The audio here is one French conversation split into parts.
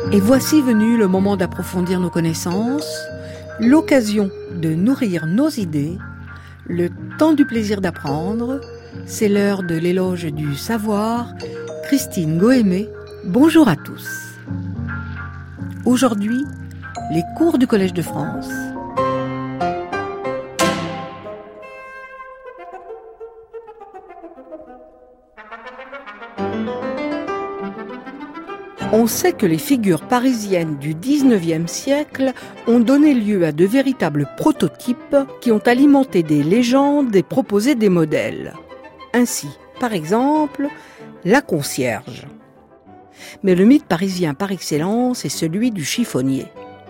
Et voici venu le moment d'approfondir nos connaissances, l'occasion de nourrir nos idées, le temps du plaisir d'apprendre. C'est l'heure de l'éloge du savoir. Christine Goémé, bonjour à tous. Aujourd'hui, les cours du Collège de France. On sait que les figures parisiennes du XIXe siècle ont donné lieu à de véritables prototypes qui ont alimenté des légendes et proposé des modèles. Ainsi, par exemple, la concierge. Mais le mythe parisien par excellence est celui du chiffonnier.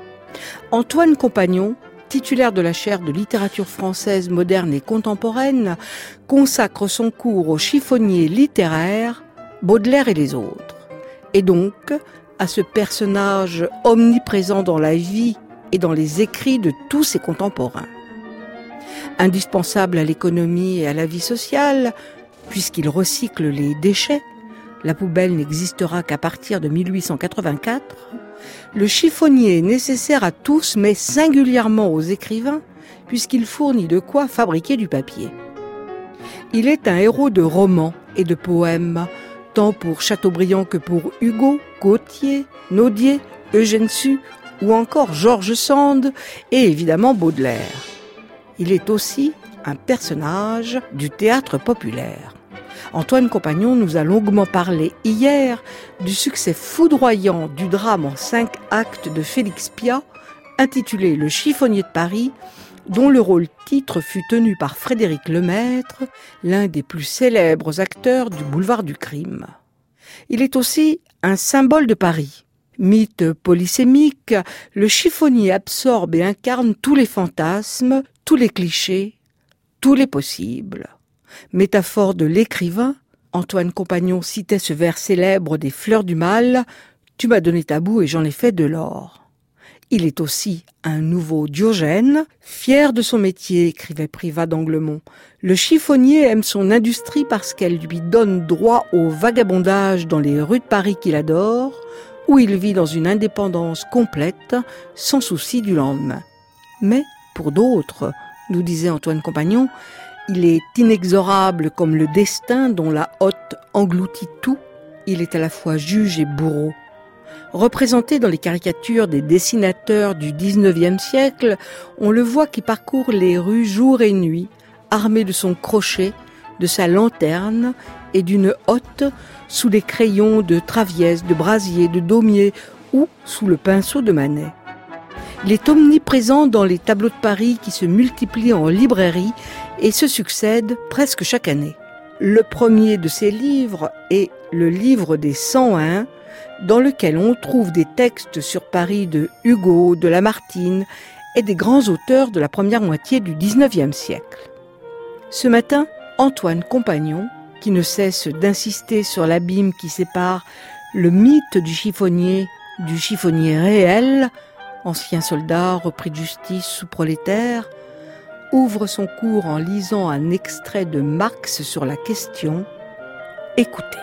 Antoine Compagnon, titulaire de la chaire de littérature française moderne et contemporaine, consacre son cours au chiffonnier littéraire, Baudelaire et les autres. Et donc à ce personnage omniprésent dans la vie et dans les écrits de tous ses contemporains. Indispensable à l'économie et à la vie sociale, puisqu'il recycle les déchets, la poubelle n'existera qu'à partir de 1884, le chiffonnier est nécessaire à tous, mais singulièrement aux écrivains, puisqu'il fournit de quoi fabriquer du papier. Il est un héros de romans et de poèmes, tant pour Chateaubriand que pour Hugo, Gautier, Nodier, Eugène Sue ou encore George Sand et évidemment Baudelaire. Il est aussi un personnage du théâtre populaire. Antoine Compagnon nous a longuement parlé hier du succès foudroyant du drame en 5 actes de Félix Pyat, intitulé Le chiffonnier de Paris, dont le rôle titre fut tenu par Frédéric Lemaître, l'un des plus célèbres acteurs du boulevard du crime. Il est aussi un symbole de Paris. Mythe polysémique, le chiffonnier absorbe et incarne tous les fantasmes, tous les clichés, tous les possibles. Métaphore de l'écrivain, Antoine Compagnon citait ce vers célèbre des Fleurs du Mal, « Tu m'as donné ta boue et j'en ai fait de l'or ». Il est aussi un nouveau Diogène, fier de son métier, écrivait Privat d'Anglemont. Le chiffonnier aime son industrie parce qu'elle lui donne droit au vagabondage dans les rues de Paris qu'il adore, où il vit dans une indépendance complète, sans souci du lendemain. Mais, pour d'autres, nous disait Antoine Compagnon, il est inexorable comme le destin dont la hotte engloutit tout. Il est à la fois juge et bourreau. Représenté dans les caricatures des dessinateurs du XIXe siècle, on le voit qui parcourt les rues jour et nuit, armé de son crochet, de sa lanterne et d'une hotte sous les crayons de Traviès, de Brasier, de Daumier ou sous le pinceau de Manet. Il est omniprésent dans les tableaux de Paris qui se multiplient en librairie et se succèdent presque chaque année. Le premier de ces livres est le livre des 101, dans lequel on trouve des textes sur Paris de Hugo, de Lamartine et des grands auteurs de la première moitié du XIXe siècle. Ce matin, Antoine Compagnon, qui ne cesse d'insister sur l'abîme qui sépare le mythe du chiffonnier réel, ancien soldat repris de justice sous prolétaire, ouvre son cours en lisant un extrait de Marx sur la question. Écoutez.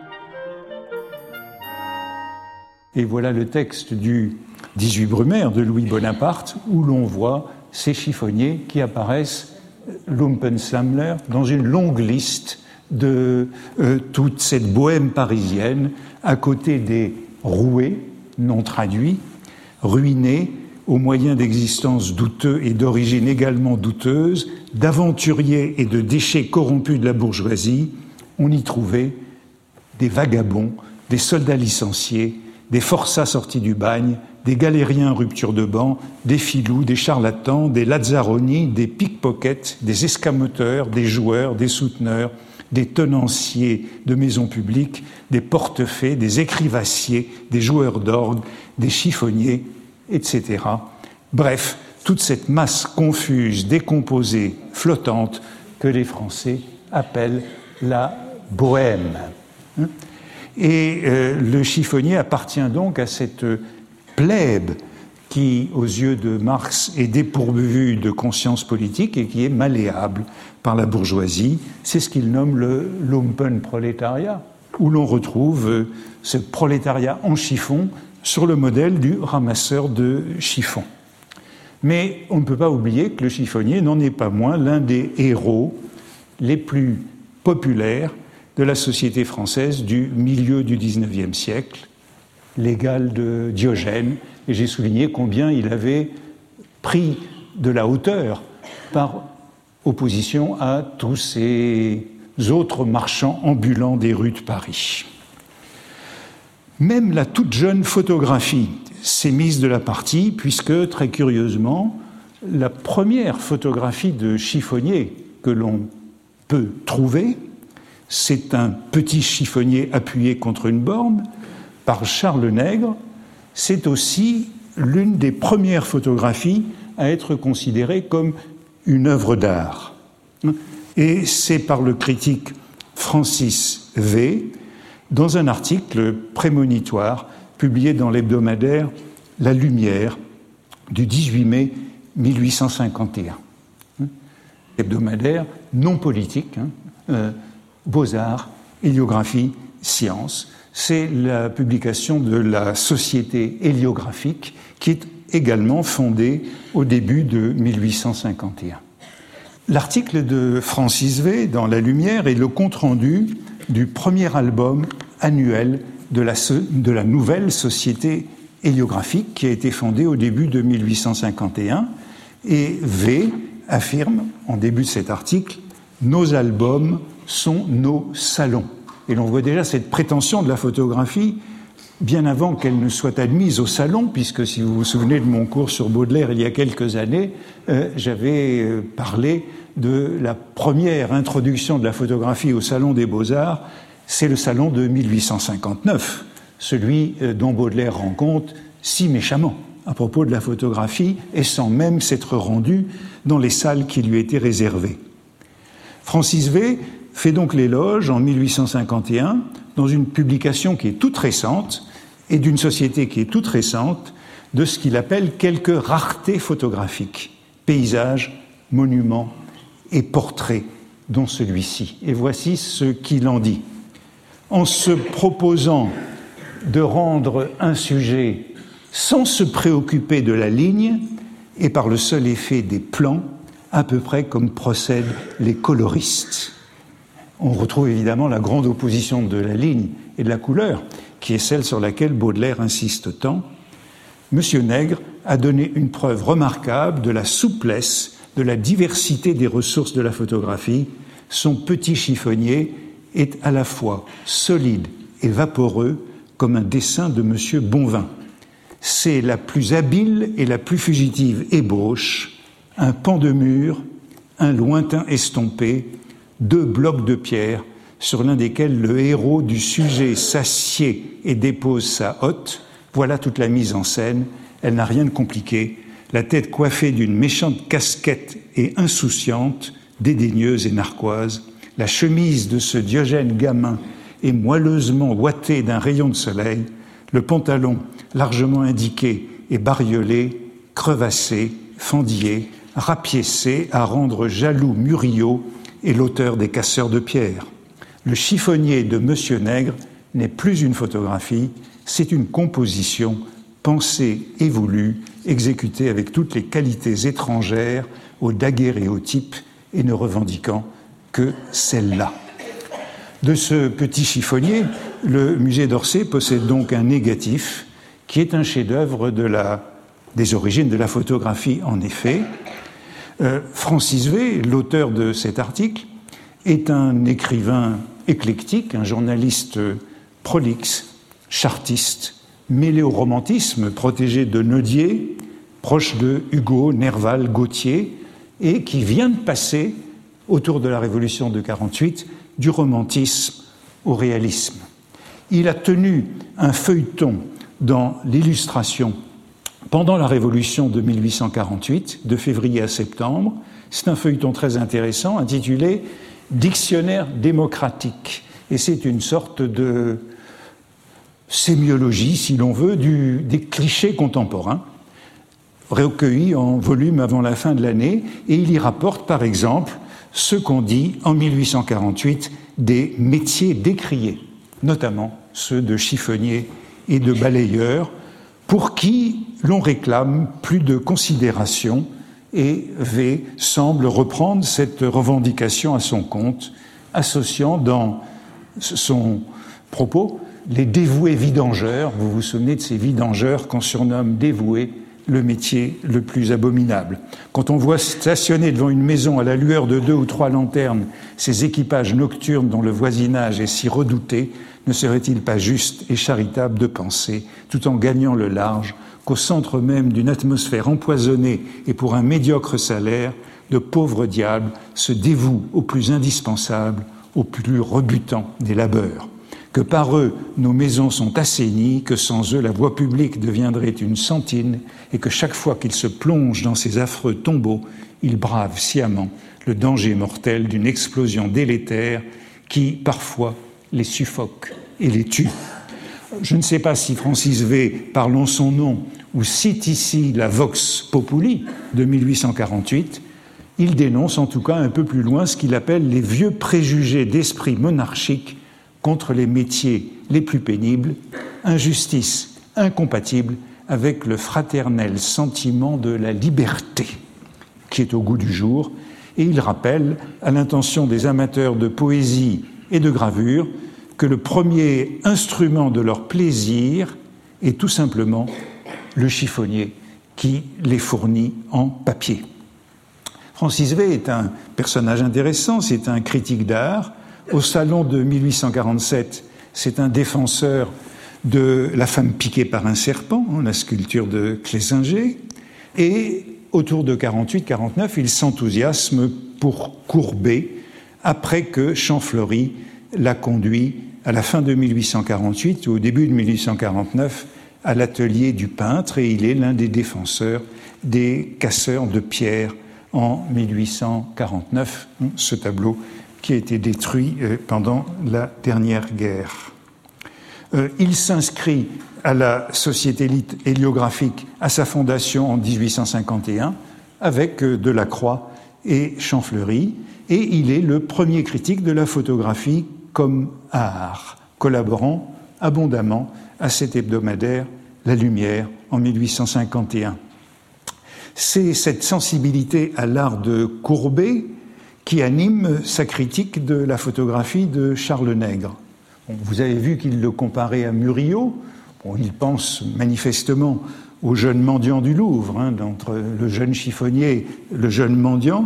Et voilà le texte du 18 Brumaire de Louis Bonaparte, où l'on voit ces chiffonniers qui apparaissent, Lumpensammler, dans une longue liste de toute cette bohème parisienne, à côté des roués, non traduits, ruinés, aux moyens d'existence douteux et d'origine également douteuse, d'aventuriers et de déchets corrompus de la bourgeoisie. On y trouvait des vagabonds, des soldats licenciés, des forçats sortis du bagne, des galériens en rupture de banc, des filous, des charlatans, des lazzaroni, des pickpockets, des escamoteurs, des joueurs, des souteneurs, des tenanciers de maisons publiques, des portefaix, des écrivassiers, des joueurs d'orgue, des chiffonniers, etc. Bref, toute cette masse confuse, décomposée, flottante, que les Français appellent la bohème. Et le chiffonnier appartient donc à cette plèbe qui, aux yeux de Marx, est dépourvue de conscience politique et qui est malléable par la bourgeoisie. C'est ce qu'il nomme le lumpenprolétariat, où l'on retrouve ce prolétariat en chiffon sur le modèle du ramasseur de chiffons. Mais on ne peut pas oublier que le chiffonnier n'en est pas moins l'un des héros les plus populaires de la société française du milieu du XIXe siècle, l'égal de Diogène, et j'ai souligné combien il avait pris de la hauteur par opposition à tous ces autres marchands ambulants des rues de Paris. Même la toute jeune photographie s'est mise de la partie, puisque, très curieusement, la première photographie de chiffonnier que l'on peut trouver, c'est un petit chiffonnier appuyé contre une borne par Charles Nègre. C'est aussi l'une des premières photographies à être considérée comme une œuvre d'art. Et c'est par le critique Francis V, dans un article prémonitoire publié dans l'hebdomadaire La Lumière du 18 mai 1851. Hebdomadaire non politique, Beaux-Arts, héliographie, sciences. C'est la publication de la Société héliographique qui est également fondée au début de 1851. L'article de Francis V dans La Lumière est le compte-rendu du premier album annuel de la nouvelle Société héliographique qui a été fondée au début de 1851. Et V affirme, en début de cet article, « Nos albums sont nos salons ». Et l'on voit déjà cette prétention de la photographie bien avant qu'elle ne soit admise au salon, puisque si vous vous souvenez de mon cours sur Baudelaire il y a quelques années, j'avais parlé de la première introduction de la photographie au Salon des Beaux-Arts. C'est le salon de 1859, celui dont Baudelaire rend compte si méchamment à propos de la photographie et sans même s'être rendu dans les salles qui lui étaient réservées. Francis V fait donc l'éloge en 1851, dans une publication qui est toute récente et d'une société qui est toute récente, de ce qu'il appelle quelques raretés photographiques, paysages, monuments et portraits, dont celui-ci. Et voici ce qu'il en dit. En se proposant de rendre un sujet sans se préoccuper de la ligne et par le seul effet des plans, à peu près comme procèdent les coloristes. On retrouve évidemment la grande opposition de la ligne et de la couleur, qui est celle sur laquelle Baudelaire insiste tant. Monsieur Nègre a donné une preuve remarquable de la souplesse, de la diversité des ressources de la photographie. Son petit chiffonnier est à la fois solide et vaporeux comme un dessin de Monsieur Bonvin. C'est la plus habile et la plus fugitive ébauche, un pan de mur, un lointain estompé, 2 blocs de pierre sur l'un desquels le héros du sujet s'assied et dépose sa hotte. Voilà toute la mise en scène. Elle n'a rien de compliqué. La tête coiffée d'une méchante casquette et insouciante, dédaigneuse et narquoise. La chemise de ce Diogène gamin est moelleusement ouatée d'un rayon de soleil. Le pantalon, largement indiqué et bariolé, crevassé, fendillé, rapiécé à rendre jaloux Murillo et l'auteur des Casseurs de pierre. Le chiffonnier de Monsieur Nègre n'est plus une photographie, c'est une composition pensée et voulue, exécutée avec toutes les qualités étrangères au daguerréotype et ne revendiquant que celle-là. De ce petit chiffonnier, le musée d'Orsay possède donc un négatif qui est un chef-d'œuvre des origines de la photographie en effet. Francis V, l'auteur de cet article, est un écrivain éclectique, un journaliste prolixe, chartiste, mêlé au romantisme, protégé de Nodier, proche de Hugo, Nerval, Gautier, et qui vient de passer, autour de la Révolution de 1948, du romantisme au réalisme. Il a tenu un feuilleton dans l'Illustration pendant la Révolution de 1848, de février à septembre. C'est un feuilleton très intéressant intitulé « Dictionnaire démocratique ». Et c'est une sorte de sémiologie, si l'on veut, des clichés contemporains, recueillis en volume avant la fin de l'année. Et il y rapporte, par exemple, ce qu'on dit en 1848 des métiers décriés, notamment ceux de chiffonnier et de balayeur, pour qui l'on réclame plus de considération, et V semble reprendre cette revendication à son compte, associant dans son propos les dévoués vidangeurs. Vous vous souvenez de ces vidangeurs qu'on surnomme dévoués, le métier le plus abominable. Quand on voit stationner devant une maison à la lueur de 2 ou 3 lanternes ces équipages nocturnes dont le voisinage est si redouté, ne serait-il pas juste et charitable de penser, tout en gagnant le large, qu'au centre même d'une atmosphère empoisonnée et pour un médiocre salaire, de pauvres diables se dévouent au plus indispensable, au plus rebutant des labeurs, que par eux nos maisons sont assainies, que sans eux la voie publique deviendrait une sentine, et que chaque fois qu'ils se plongent dans ces affreux tombeaux, ils bravent sciemment le danger mortel d'une explosion délétère qui, parfois, les suffoque et les tue. Je ne sais pas si Francis V, parlant son nom, ou cite ici la Vox Populi de 1848, il dénonce en tout cas un peu plus loin ce qu'il appelle les vieux préjugés d'esprit monarchique contre les métiers les plus pénibles, injustice incompatible avec le fraternel sentiment de la liberté qui est au goût du jour, et il rappelle à l'intention des amateurs de poésie et de gravure que le premier instrument de leur plaisir est tout simplement le chiffonnier qui les fournit en papier. Francis V est un personnage intéressant, c'est un critique d'art. Au salon de 1847, c'est un défenseur de la femme piquée par un serpent, la sculpture de Clésinger, et autour de 48-49, il s'enthousiasme pour Courbet, après que Champfleury l'a conduit à la fin de 1848 ou au début de 1849 à l'atelier du peintre, et il est l'un des défenseurs des casseurs de pierre en 1849, ce tableau qui a été détruit pendant la dernière guerre. Il s'inscrit à la Société héliographique à sa fondation en 1851 avec Delacroix et Champfleury, et il est le premier critique de la photographie comme art, collaborant abondamment à cet hebdomadaire La Lumière en 1851. C'est cette sensibilité à l'art de Courbet qui anime sa critique de la photographie de Charles Nègre. Bon, vous avez vu qu'il le comparait à Murillo. Bon, il pense manifestement au jeune mendiant du Louvre, entre le jeune chiffonnier, le jeune mendiant,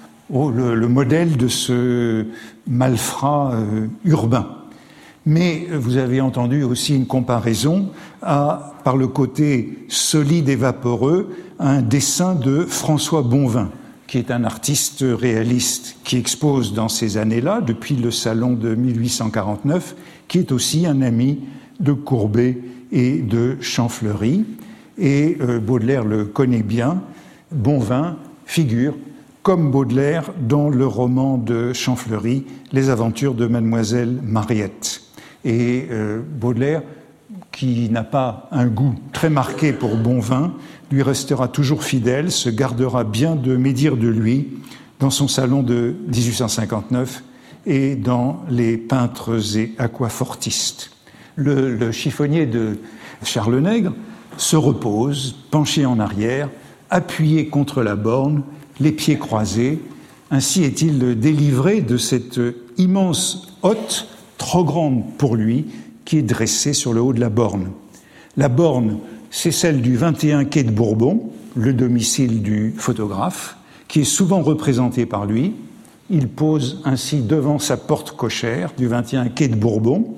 le modèle de ce malfrat urbain. Mais vous avez entendu aussi une comparaison par le côté solide et vaporeux, à un dessin de François Bonvin, qui est un artiste réaliste qui expose dans ces années-là, depuis le salon de 1849, qui est aussi un ami de Courbet et de Champfleury. Et Baudelaire le connaît bien. Bonvin figure, comme Baudelaire, dans le roman de Champfleury, Les aventures de Mademoiselle Mariette. Et Baudelaire, qui n'a pas un goût très marqué pour Bonvin, lui restera toujours fidèle, se gardera bien de médire de lui dans son salon de 1859 et dans les peintres et aquafortistes. Le chiffonnier de Charles Nègre se repose, penché en arrière, appuyé contre la borne, les pieds croisés. Ainsi est-il délivré de cette immense hotte, trop grande pour lui, qui est dressée sur le haut de la borne. La borne, c'est celle du 21 quai de Bourbon, le domicile du photographe, qui est souvent représenté par lui. Il pose ainsi devant sa porte cochère du 21 quai de Bourbon.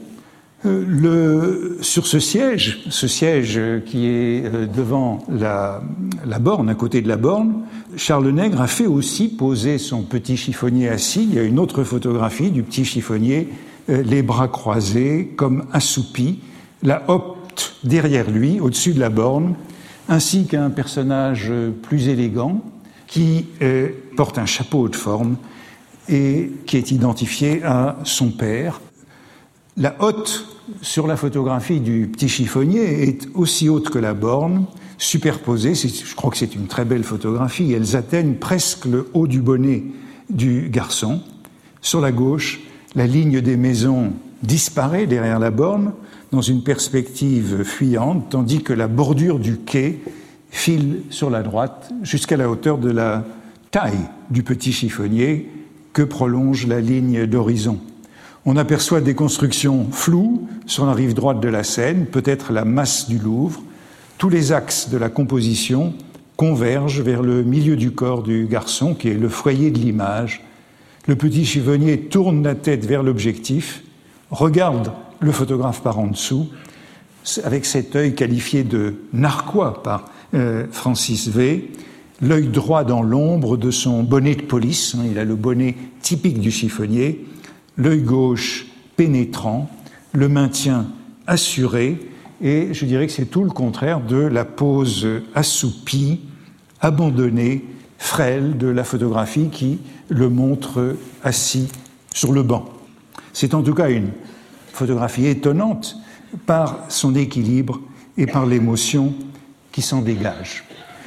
Sur ce siège qui est devant la borne, à côté de la borne, Charles Nègre a fait aussi poser son petit chiffonnier assis. Il y a une autre photographie du petit chiffonnier, les bras croisés, comme assoupi, la hotte derrière lui, au-dessus de la borne, ainsi qu'un personnage plus élégant qui porte un chapeau de forme et qui est identifié à son père. La hotte sur la photographie du petit chiffonnier est aussi haute que la borne, superposée. Je crois que c'est une très belle photographie. Elles atteignent presque le haut du bonnet du garçon. Sur la gauche, la ligne des maisons disparaît derrière la borne, dans une perspective fuyante, tandis que la bordure du quai file sur la droite jusqu'à la hauteur de la taille du petit chiffonnier que prolonge la ligne d'horizon. On aperçoit des constructions floues sur la rive droite de la Seine, peut-être la masse du Louvre. Tous les axes de la composition convergent vers le milieu du corps du garçon, qui est le foyer de l'image. Le petit chiffonnier tourne la tête vers l'objectif, regarde le photographe par en dessous, avec cet œil qualifié de narquois par Francis V, l'œil droit dans l'ombre de son bonnet de police, il a le bonnet typique du chiffonnier, l'œil gauche pénétrant, le maintien assuré, et je dirais que c'est tout le contraire de la pose assoupie, abandonnée, frêle de la photographie qui le montre assis sur le banc. C'est en tout cas une photographie étonnante par son équilibre et par l'émotion qui s'en dégage.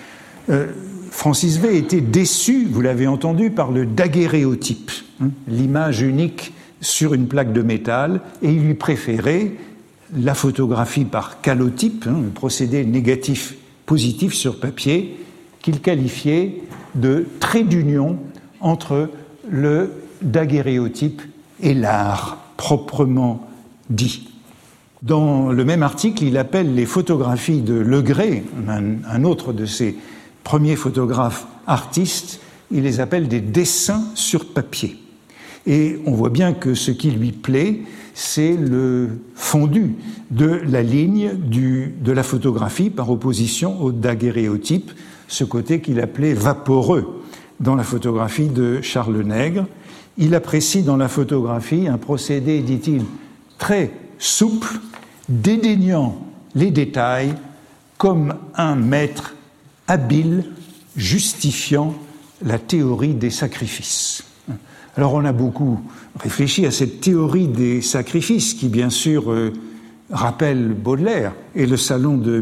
Francis V était déçu, vous l'avez entendu, par le daguerréotype, l'image unique sur une plaque de métal, et il lui préférait la photographie par calotype, le procédé négatif-positif sur papier, qu'il qualifiait de trait d'union entre le daguerréotype et l'art proprement dit. Dans le même article, il appelle les photographies de Legray, un autre de ses premiers photographes artistes, il les appelle des dessins sur papier. Et on voit bien que ce qui lui plaît, c'est le fondu de la ligne de la photographie par opposition au daguerréotype, ce côté qu'il appelait vaporeux dans la photographie de Charles Nègre. Il apprécie dans la photographie un procédé, dit-il, très souple, dédaignant les détails comme un maître habile justifiant la théorie des sacrifices. Alors on a beaucoup réfléchi à cette théorie des sacrifices qui bien sûr rappelle Baudelaire et le Salon de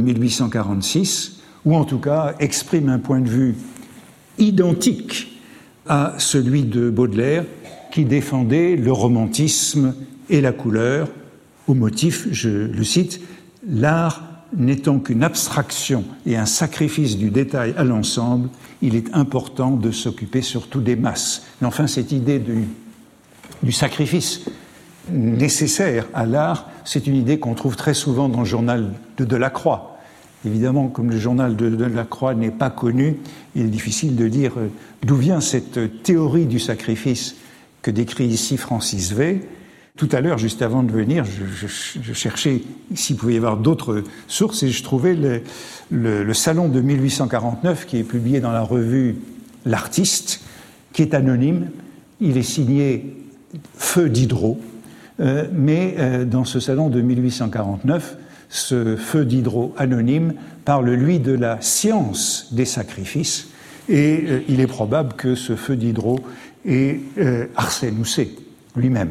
1846, ou en tout cas exprime un point de vue identique à celui de Baudelaire qui défendait le romantisme et la couleur au motif, je le cite, « L'art n'étant qu'une abstraction et un sacrifice du détail à l'ensemble, il est important de s'occuper surtout des masses. » Mais enfin, cette idée du sacrifice nécessaire à l'art, c'est une idée qu'on trouve très souvent dans le journal de Delacroix. Évidemment, comme le journal de Delacroix n'est pas connu, il est difficile de dire d'où vient cette théorie du sacrifice que décrit ici Francis V. Tout à l'heure, juste avant de venir, je cherchais s'il pouvait y avoir d'autres sources et je trouvais le Salon de 1849 qui est publié dans la revue L'Artiste, qui est anonyme. Il est signé Feu Diderot, mais dans ce Salon de 1849, ce Feu Diderot anonyme parle, lui, de la science des sacrifices et il est probable que ce Feu Diderot est Arsène Houssaye lui-même.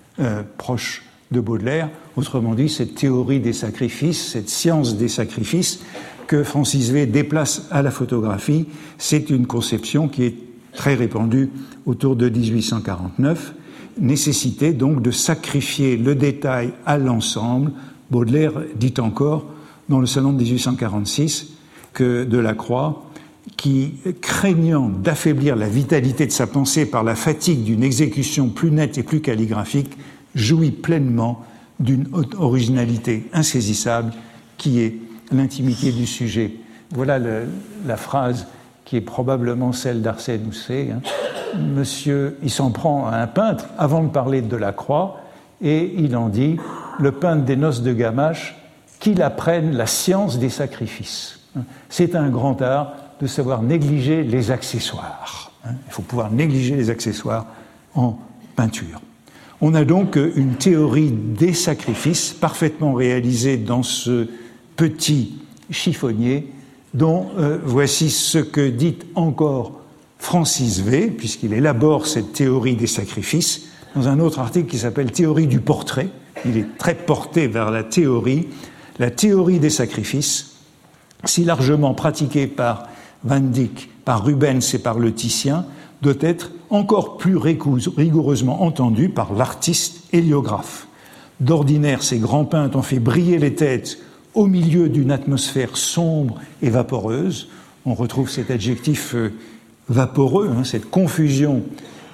Proche de Baudelaire, autrement dit, cette théorie des sacrifices, cette science des sacrifices que Francis V déplace à la photographie, c'est une conception qui est très répandue autour de 1849, nécessité donc de sacrifier le détail à l'ensemble. Baudelaire dit encore dans le Salon de 1846 que Delacroix, qui, craignant d'affaiblir la vitalité de sa pensée par la fatigue d'une exécution plus nette et plus calligraphique, jouit pleinement d'une originalité insaisissable qui est l'intimité du sujet. Voilà la phrase qui est probablement celle d'Arsène Houssaye. Monsieur, il s'en prend à un peintre avant de parler de Delacroix et il en dit « Le peintre des noces de Gamache, qu'il apprenne la science des sacrifices ». C'est un grand art de savoir négliger les accessoires. Il faut pouvoir négliger les accessoires en peinture. On a donc une théorie des sacrifices parfaitement réalisée dans ce petit chiffonnier dont voici ce que dit encore Francis V, puisqu'il élabore cette théorie des sacrifices, dans un autre article qui s'appelle « Théorie du portrait ». Il est très porté vers la théorie. La théorie des sacrifices, si largement pratiquée par Van Dyck, par Rubens et par le Titien, doit être encore plus rigoureusement entendue par l'artiste héliographe. D'ordinaire, ces grands peintres ont fait briller les têtes au milieu d'une atmosphère sombre et vaporeuse. On retrouve cet adjectif vaporeux, cette confusion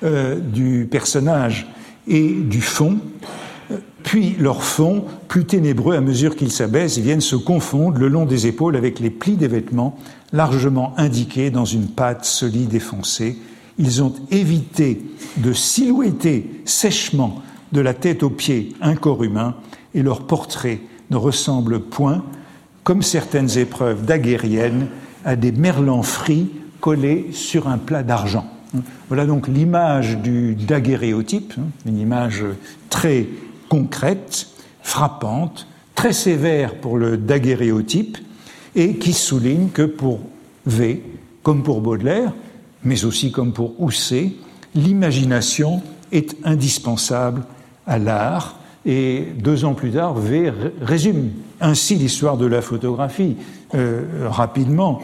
du personnage et du fond. Puis leurs fonds, plus ténébreux à mesure qu'ils s'abaissent, viennent se confondre le long des épaules avec les plis des vêtements, largement indiqués dans une pâte solide et foncée. Ils ont évité de silhouetter sèchement de la tête aux pieds un corps humain, et leur portrait ne ressemble point, comme certaines épreuves daguerriennes, à des merlans frits collés sur un plat d'argent. Voilà donc l'image du daguerréotype, une image très concrète, frappante, très sévère pour le daguerréotype, et qui souligne que pour V, comme pour Baudelaire, mais aussi comme pour Houssaye, l'imagination est indispensable à l'art. Et 2 ans plus tard, V résume ainsi l'histoire de la photographie rapidement.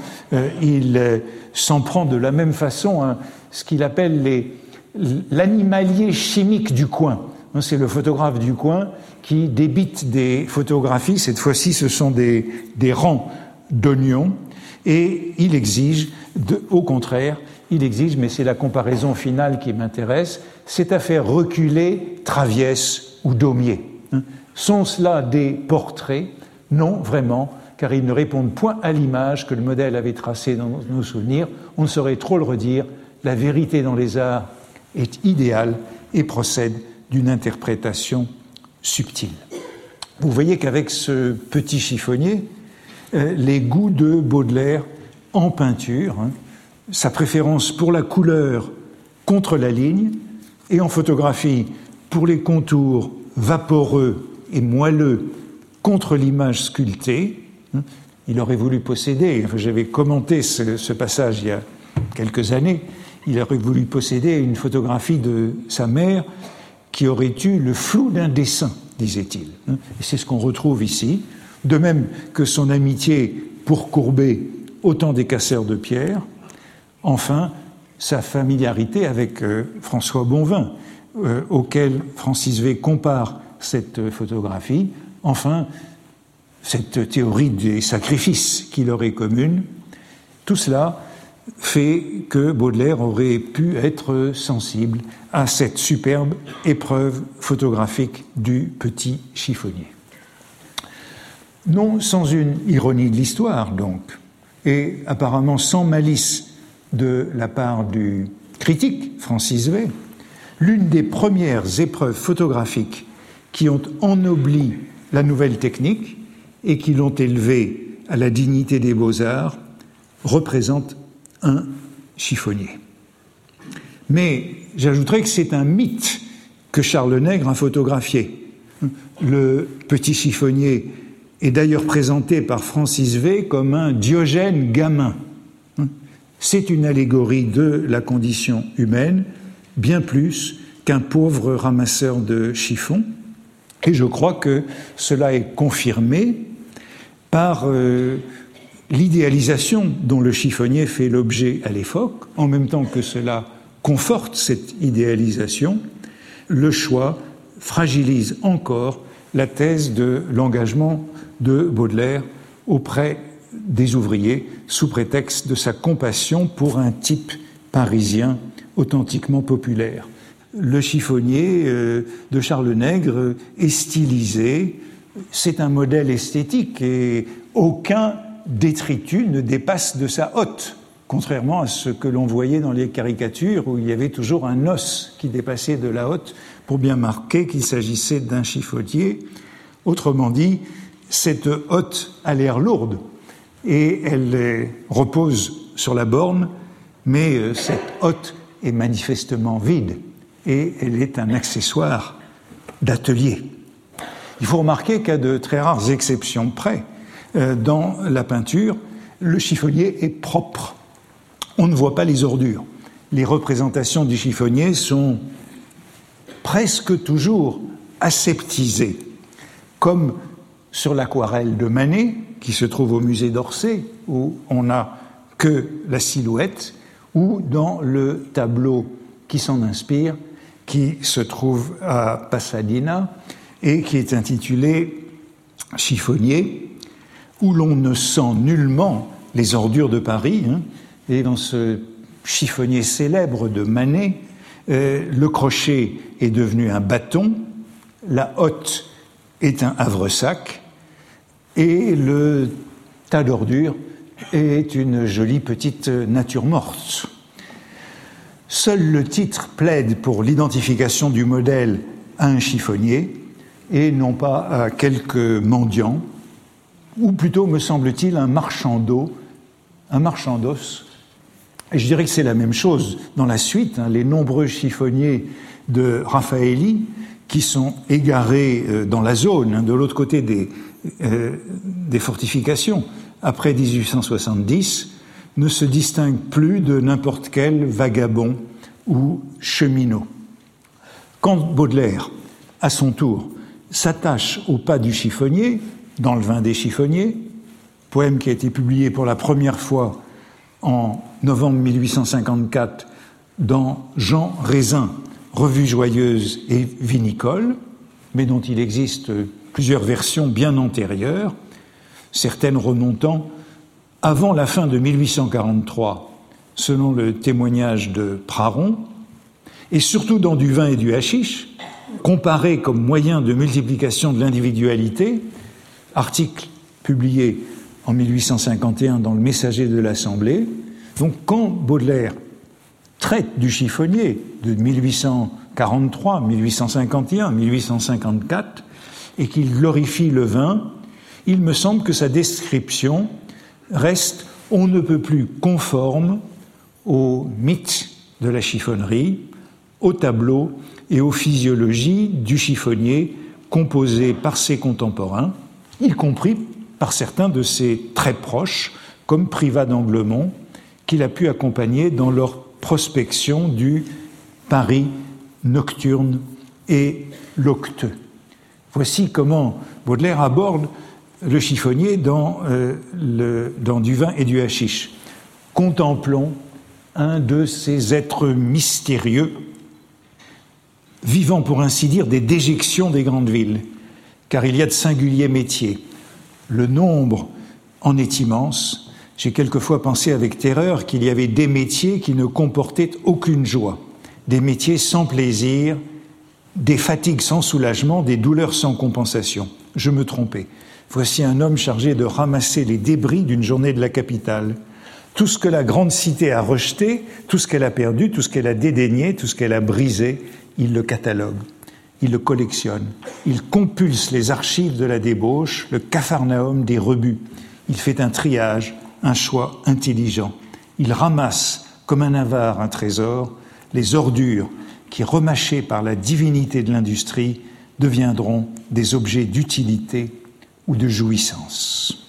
Il s'en prend de la même façon à ce qu'il appelle l'animalier chimique du coin. C'est le photographe du coin qui débite des photographies. Cette fois-ci, ce sont des rangs d'oignons. Et il exige, au contraire, mais c'est la comparaison finale qui m'intéresse, c'est à faire reculer Traviès ou Daumier. Sont-ce là des portraits? Non, vraiment, car ils ne répondent point à l'image que le modèle avait tracée dans nos souvenirs. On ne saurait trop le redire, la vérité dans les arts est idéale et procède d'une interprétation subtile. Vous voyez qu'avec ce petit chiffonnier, les goûts de Baudelaire en peinture, sa préférence pour la couleur contre la ligne, et en photographie pour les contours vaporeux et moelleux contre l'image sculptée. Il aurait voulu posséder, j'avais commenté ce passage il y a quelques années, il aurait voulu posséder une photographie de sa mère qui aurait eu le flou d'un dessin, disait-il. Et c'est ce qu'on retrouve ici, de même que son amitié pour Courbet au temps des casseurs de pierre. Enfin, sa familiarité avec François Bonvin, auquel Francis V compare cette photographie. Enfin, cette théorie des sacrifices qui leur est commune. Tout cela fait que Baudelaire aurait pu être sensible à cette superbe épreuve photographique du petit chiffonnier. Non sans une ironie de l'histoire, donc, et apparemment sans malice de la part du critique Francis V, l'une des premières épreuves photographiques qui ont ennobli la nouvelle technique et qui l'ont élevée à la dignité des beaux-arts représente un chiffonnier. Mais j'ajouterais que c'est un mythe que Charles Nègre a photographié. Le petit chiffonnier est d'ailleurs présenté par Francis V comme un Diogène gamin. C'est une allégorie de la condition humaine, bien plus qu'un pauvre ramasseur de chiffons. Et je crois que cela est confirmé par l'idéalisation dont le chiffonnier fait l'objet à l'époque. En même temps que cela conforte cette idéalisation, le choix fragilise encore la thèse de l'engagement de Baudelaire auprès des ouvriers sous prétexte de sa compassion pour un type parisien authentiquement populaire. Le chiffonnier de Charles Nègre est stylisé, c'est un modèle esthétique et aucun détritus ne dépasse de sa hotte, contrairement à ce que l'on voyait dans les caricatures où il y avait toujours un os qui dépassait de la hotte pour bien marquer qu'il s'agissait d'un chiffonnier. Autrement dit, cette hotte a l'air lourde et elle repose sur la borne, mais cette hotte est manifestement vide et elle est un accessoire d'atelier. Il faut remarquer qu'à de très rares exceptions près, dans la peinture, le chiffonnier est propre. On ne voit pas les ordures. Les représentations du chiffonnier sont presque toujours aseptisées, comme sur l'aquarelle de Manet, qui se trouve au musée d'Orsay, où on n'a que la silhouette, ou dans le tableau qui s'en inspire, qui se trouve à Pasadena, et qui est intitulé « Chiffonnier », où l'on ne sent nullement les ordures de Paris. Et dans ce chiffonnier célèbre de Manet, le crochet est devenu un bâton, la hotte est un havresac, et le tas d'ordures est une jolie petite nature morte. Seul le titre plaide pour l'identification du modèle à un chiffonnier et non pas à quelques mendiants, ou plutôt, me semble-t-il, un marchand d'os. Et je dirais que c'est la même chose dans la suite. Les nombreux chiffonniers de Raffaelli qui sont égarés dans la zone, de l'autre côté des fortifications, après 1870, ne se distinguent plus de n'importe quel vagabond ou cheminot. Quand Baudelaire, à son tour, s'attache au pas du chiffonnier, dans le vin des chiffonniers, poème qui a été publié pour la première fois en novembre 1854 dans Jean Raisin, revue joyeuse et vinicole, mais dont il existe plusieurs versions bien antérieures, certaines remontant avant la fin de 1843, selon le témoignage de Praron, et surtout dans du vin et du hashish, comparé comme moyen de multiplication de l'individualité, article publié en 1851 dans le Messager de l'Assemblée. Donc quand Baudelaire traite du chiffonnier de 1843, 1851, 1854, et qu'il glorifie le vin, il me semble que sa description reste on ne peut plus conforme au mythe de la chiffonnerie, au tableau et aux physiologies du chiffonnier composé par ses contemporains, y compris par certains de ses très proches, comme Privat d'Anglemont, qu'il a pu accompagner dans leur prospection du Paris nocturne et locteux. Voici comment Baudelaire aborde le chiffonnier dans du vin et du hashish. Contemplons un de ces êtres mystérieux, vivant pour ainsi dire des déjections des grandes villes, car il y a de singuliers métiers. Le nombre en est immense. J'ai quelquefois pensé avec terreur qu'il y avait des métiers qui ne comportaient aucune joie, des métiers sans plaisir, des fatigues sans soulagement, des douleurs sans compensation. Je me trompais. Voici un homme chargé de ramasser les débris d'une journée de la capitale. Tout ce que la grande cité a rejeté, tout ce qu'elle a perdu, tout ce qu'elle a dédaigné, tout ce qu'elle a brisé, il le catalogue, il le collectionne, il compulse les archives de la débauche, le capharnaüm des rebuts. Il fait un triage, un choix intelligent. Il ramasse, comme un avare, un trésor, les ordures qui, remâchées par la divinité de l'industrie, deviendront des objets d'utilité ou de jouissance.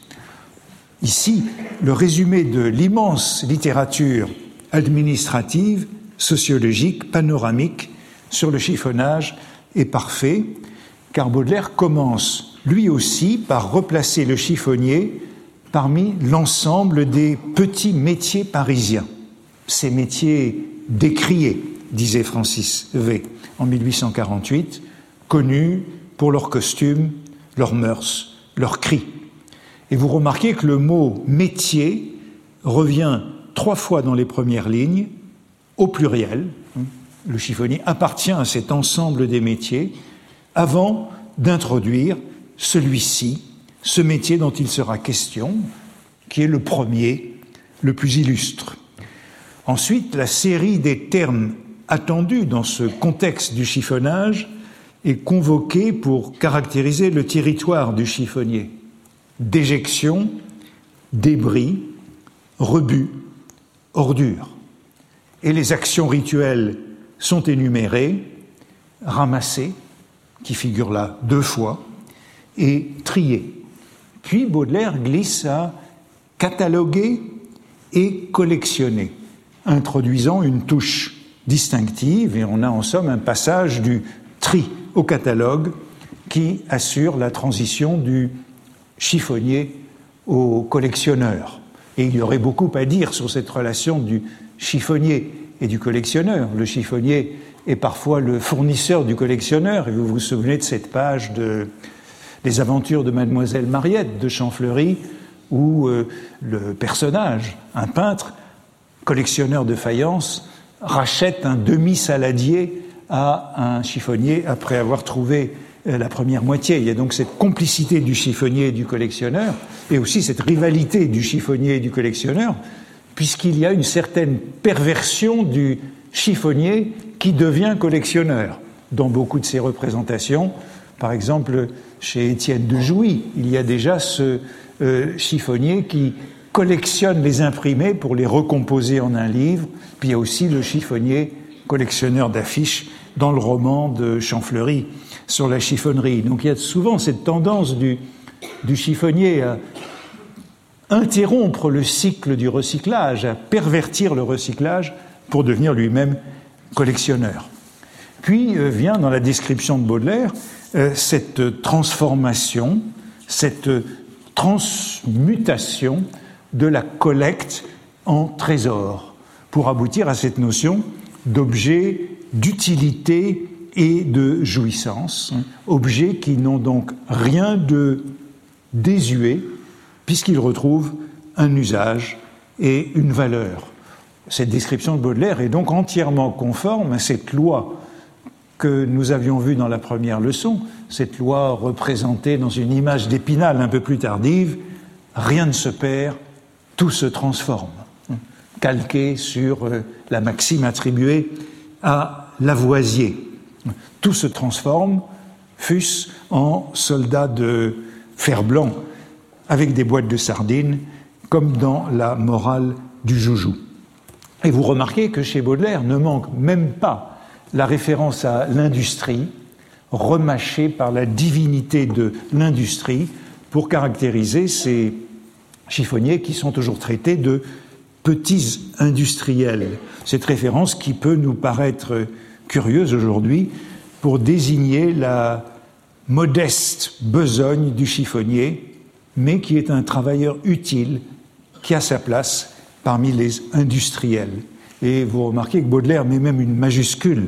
Ici, le résumé de l'immense littérature administrative, sociologique, panoramique sur le chiffonnage est parfait, car Baudelaire commence lui aussi par replacer le chiffonnier parmi l'ensemble des petits métiers parisiens. Ces métiers décriés, disait Francis V. en 1848, connus pour leurs costumes, leurs mœurs, leurs cris. Et vous remarquez que le mot « métier » revient 3 fois dans les premières lignes, au pluriel. Le chiffonnier appartient à cet ensemble des métiers avant d'introduire celui-ci, ce métier dont il sera question, qui est le premier, le plus illustre. Ensuite, la série des termes attendus dans ce contexte du chiffonnage est convoquée pour caractériser le territoire du chiffonnier. Déjection, débris, rebut, ordures. Et les actions rituelles sont énumérées, ramassées, qui figure là 2 fois, et triées. Puis Baudelaire glisse à cataloguer et collectionner, introduisant une touche distinctive, et on a en somme un passage du tri au catalogue qui assure la transition du chiffonnier au collectionneur. Et il y aurait beaucoup à dire sur cette relation du chiffonnier et du collectionneur. Le chiffonnier est parfois le fournisseur du collectionneur. Et vous vous souvenez de cette page des aventures de Mademoiselle Mariette de Champfleury, où le personnage, un peintre, collectionneur de faïence, rachète un demi-saladier à un chiffonnier après avoir trouvé la première moitié. Il y a donc cette complicité du chiffonnier et du collectionneur, et aussi cette rivalité du chiffonnier et du collectionneur, puisqu'il y a une certaine perversion du chiffonnier qui devient collectionneur. Dans beaucoup de ses représentations, par exemple chez Étienne de Jouy, il y a déjà ce chiffonnier qui collectionne les imprimés pour les recomposer en un livre. Puis il y a aussi le chiffonnier collectionneur d'affiches dans le roman de Champfleury sur la chiffonnerie. Donc il y a souvent cette tendance du chiffonnier à interrompre le cycle du recyclage, à pervertir le recyclage pour devenir lui-même collectionneur. Puis vient dans la description de Baudelaire cette transformation, cette transmutation de la collecte en trésor, pour aboutir à cette notion d'objet d'utilité et de jouissance, objets qui n'ont donc rien de désuet, puisqu'ils retrouvent un usage et une valeur. Cette description de Baudelaire est donc entièrement conforme à cette loi que nous avions vue dans la première leçon, cette loi représentée dans une image d'Épinal un peu plus tardive, rien ne se perd, tout se transforme, calquée sur la maxime attribuée à Lavoisier. Tout se transforme, fût-ce en soldats de fer-blanc avec des boîtes de sardines, comme dans la morale du Joujou. Et vous remarquez que chez Baudelaire ne manque même pas la référence à l'industrie, remâchée par la divinité de l'industrie, pour caractériser ces chiffonniers qui sont toujours traités de petits industriels. Cette référence qui peut nous paraître curieuse aujourd'hui pour désigner la modeste besogne du chiffonnier, mais qui est un travailleur utile, qui a sa place parmi les industriels. Et vous remarquez que Baudelaire met même une majuscule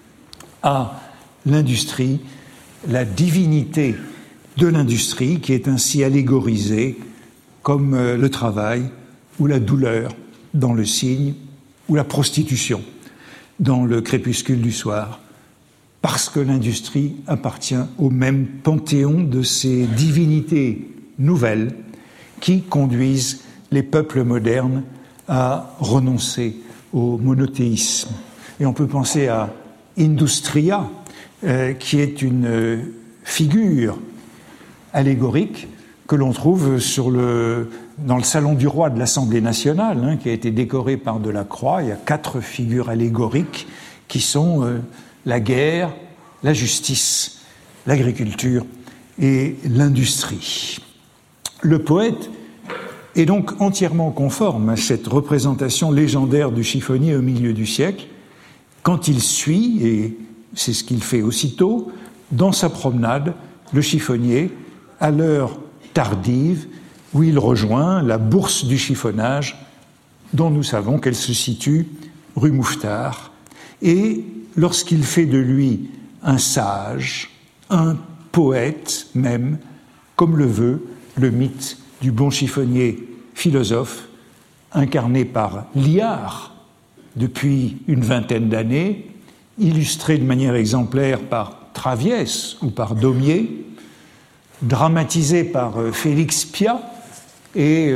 à l'industrie, la divinité de l'industrie qui est ainsi allégorisée comme le travail ou la douleur dans le cygne ou la prostitution dans le crépuscule du soir, parce que l'industrie appartient au même panthéon de ces divinités nouvelles qui conduisent les peuples modernes à renoncer au monothéisme. Et on peut penser à Industria, qui est une figure allégorique que l'on trouve dans le salon du roi de l'Assemblée nationale, qui a été décoré par Delacroix. Il y a 4 figures allégoriques qui sont la guerre, la justice, l'agriculture et l'industrie. Le poète est donc entièrement conforme à cette représentation légendaire du chiffonnier au milieu du siècle, quand il suit, et c'est ce qu'il fait aussitôt, dans sa promenade, le chiffonnier, à l'heure tardive, où il rejoint la bourse du chiffonnage, dont nous savons qu'elle se situe rue Mouffetard, et lorsqu'il fait de lui un sage, un poète même, comme le veut le mythe du bon chiffonnier philosophe, incarné par Liard depuis une vingtaine d'années, illustré de manière exemplaire par Traviès ou par Daumier, dramatisé par Félix Piat et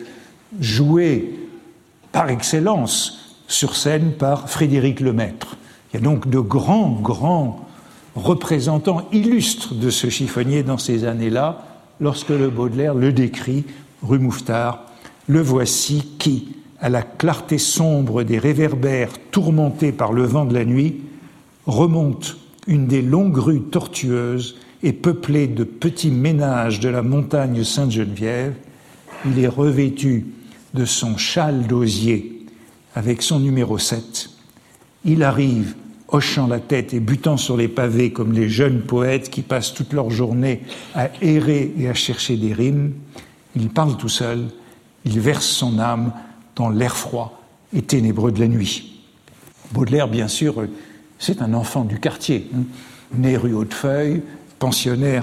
joué par excellence sur scène par Frédéric Lemaître. Il y a donc de grands représentants illustres de ce chiffonnier dans ces années-là, lorsque le Baudelaire le décrit, rue Mouffetard, le voici qui, à la clarté sombre des réverbères tourmentés par le vent de la nuit, remonte une des longues rues tortueuses et peuplées de petits ménages de la montagne Sainte-Geneviève. Il est revêtu de son châle d'osier avec son numéro 7. Il arrive, hochant la tête et butant sur les pavés comme les jeunes poètes qui passent toute leur journée à errer et à chercher des rimes. Il parle tout seul, il verse son âme dans l'air froid et ténébreux de la nuit. Baudelaire, bien sûr, c'est un enfant du quartier, né rue Hautefeuille, pensionnaire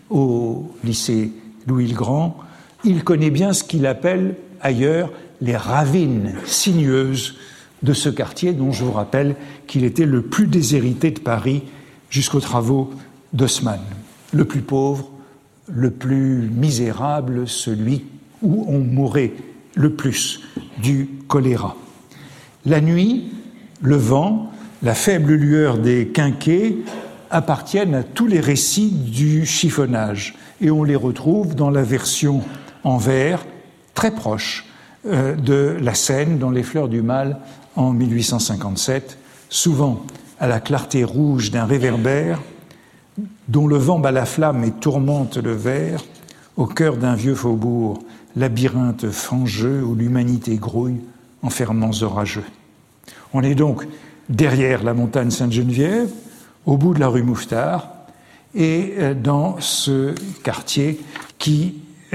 au lycée Louis-le-Grand. Il connaît bien ce qu'il appelle ailleurs les ravines sinueuses de ce quartier, dont je vous rappelle qu'il était le plus déshérité de Paris jusqu'aux travaux d'Haussmann. Le plus pauvre, le plus misérable, celui où on mourait le plus du choléra. La nuit, le vent, la faible lueur des quinquets appartiennent à tous les récits du chiffonnage et on les retrouve dans la version en vers très proche de la scène dans Les Fleurs du Mal en 1857, souvent à la clarté rouge d'un réverbère dont le vent bat la flamme et tourmente le verre au cœur d'un vieux faubourg, labyrinthe fangeux où l'humanité grouille en ferments orageux. On est donc derrière la montagne Sainte-Geneviève, au bout de la rue Mouffetard, et dans ce quartier qui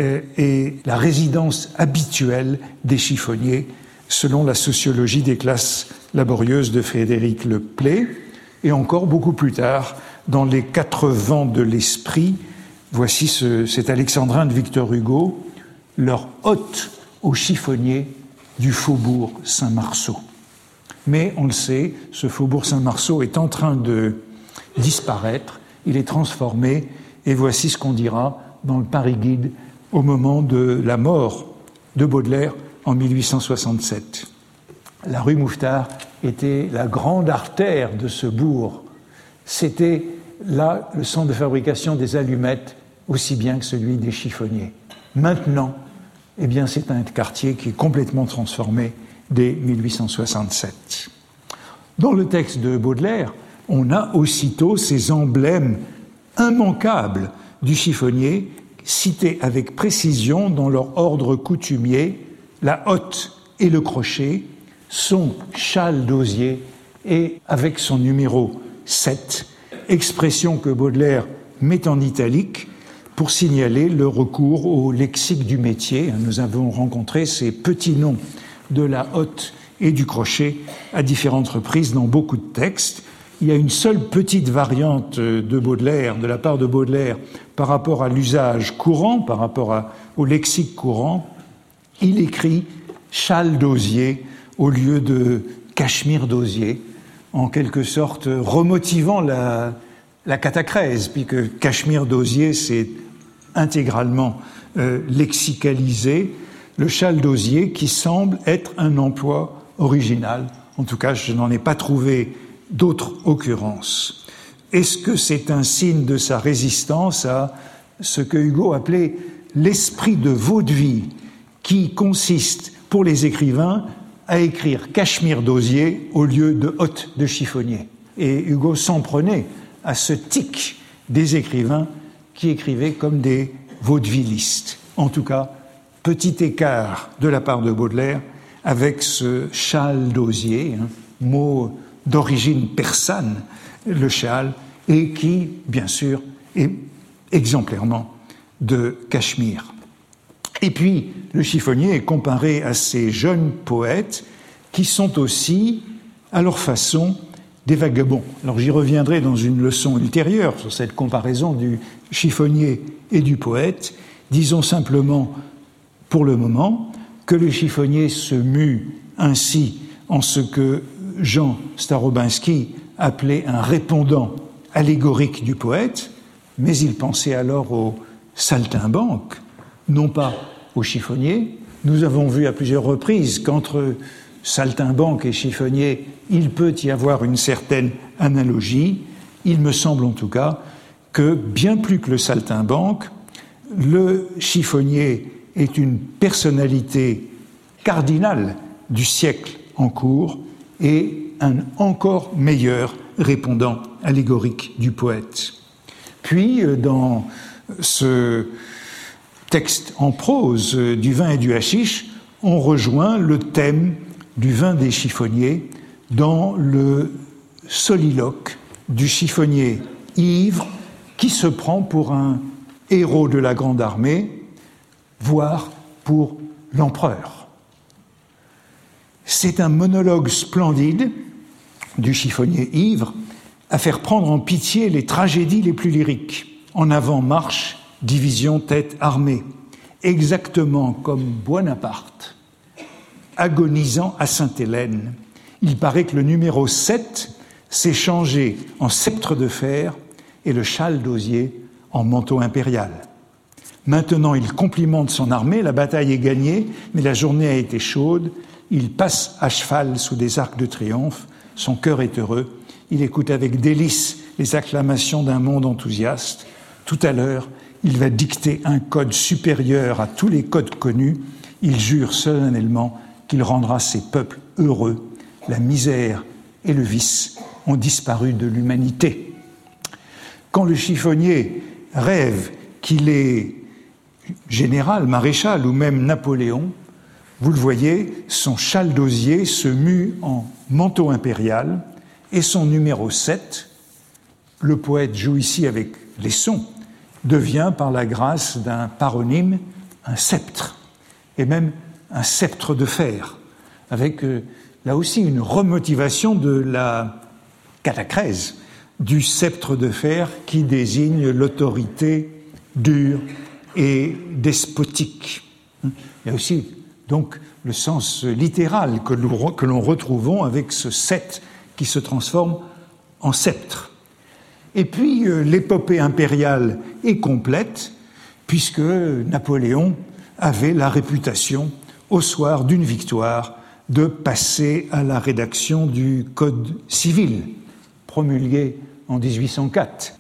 est la résidence habituelle des chiffonniers, selon la sociologie des classes laborieuses de Frédéric Le Play, et encore beaucoup plus tard, dans Les Quatre Vents de l'Esprit, voici cet alexandrin de Victor Hugo, leur hôte aux chiffonniers du faubourg Saint-Marceau. Mais on le sait, ce faubourg Saint-Marceau est en train de disparaître, il est transformé, et voici ce qu'on dira dans le Paris Guide au moment de la mort de Baudelaire en 1867. La rue Mouffetard était la grande artère de ce bourg. C'était là le centre de fabrication des allumettes, aussi bien que celui des chiffonniers. Maintenant, eh bien, c'est un quartier qui est complètement transformé dès 1867. Dans le texte de Baudelaire, on a aussitôt ces emblèmes immanquables du chiffonnier, cités avec précision dans leur ordre coutumier, la hotte et le crochet, son châle d'osier et avec son numéro 7, expression que Baudelaire met en italique pour signaler le recours au lexique du métier. Nous avons rencontré ces petits noms de la hotte et du crochet à différentes reprises dans beaucoup de textes. Il y a une seule petite variante de Baudelaire, de la part de Baudelaire, par rapport à l'usage courant, par rapport au lexique courant. Il écrit châle d'osier au lieu de cachemire d'osier, en quelque sorte remotivant la catachrèse, puisque cachemire d'osier, c'est intégralement lexicalisé, le châle d'osier qui semble être un emploi original. En tout cas, je n'en ai pas trouvé d'autres occurrences. Est-ce que c'est un signe de sa résistance à ce que Hugo appelait l'esprit de vaudeville, qui consiste, pour les écrivains, à écrire cachemire d'osier au lieu de hotte de chiffonnier. Et Hugo s'en prenait à ce tic des écrivains qui écrivaient comme des vaudevillistes. En tout cas, petit écart de la part de Baudelaire avec ce châle d'osier, mot d'origine persane, le châle, et qui, bien sûr, est exemplairement de cachemire. Et puis, le chiffonnier est comparé à ces jeunes poètes qui sont aussi, à leur façon, des vagabonds. Alors j'y reviendrai dans une leçon ultérieure sur cette comparaison du chiffonnier et du poète. Disons simplement, pour le moment, que le chiffonnier se mue ainsi en ce que Jean Starobinski appelait un répondant allégorique du poète, mais il pensait alors au saltimbanque, non pas au chiffonnier. Nous avons vu à plusieurs reprises qu'entre saltimbanque et chiffonnier, il peut y avoir une certaine analogie. Il me semble en tout cas que, bien plus que le saltimbanque, le chiffonnier est une personnalité cardinale du siècle en cours et un encore meilleur répondant allégorique du poète. Puis, dans ce texte en prose du vin et du hashish, on rejoint le thème du vin des chiffonniers dans le soliloque du chiffonnier ivre qui se prend pour un héros de la grande armée, voire pour l'empereur. C'est un monologue splendide du chiffonnier ivre à faire prendre en pitié les tragédies les plus lyriques. En avant marche, division tête armée, exactement comme Buonaparte, agonisant à Sainte-Hélène. Il paraît que le numéro 7 s'est changé en sceptre de fer et le châle d'osier en manteau impérial. Maintenant, il complimente son armée, la bataille est gagnée, mais la journée a été chaude. Il passe à cheval sous des arcs de triomphe, son cœur est heureux. Il écoute avec délice les acclamations d'un monde enthousiaste. Tout à l'heure, il va dicter un code supérieur à tous les codes connus. Il jure solennellement qu'il rendra ses peuples heureux. La misère et le vice ont disparu de l'humanité. Quand le chiffonnier rêve qu'il est général, maréchal ou même Napoléon, vous le voyez, son châle d'osier se mue en manteau impérial et son numéro 7, le poète joue ici avec les sons, devient par la grâce d'un paronyme un sceptre, et même un sceptre de fer, avec là aussi une remotivation de la catachèse du sceptre de fer qui désigne l'autorité dure et despotique. Il y a aussi donc le sens littéral que l'on retrouvons avec ce 7 qui se transforme en sceptre. Et puis l'épopée impériale est complète puisque Napoléon avait la réputation, au soir d'une victoire, de passer à la rédaction du Code civil, promulgué en 1804.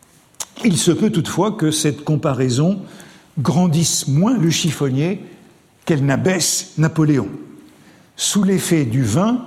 Il se peut toutefois que cette comparaison grandisse moins le chiffonnier qu'elle n'abaisse Napoléon. Sous l'effet du vin,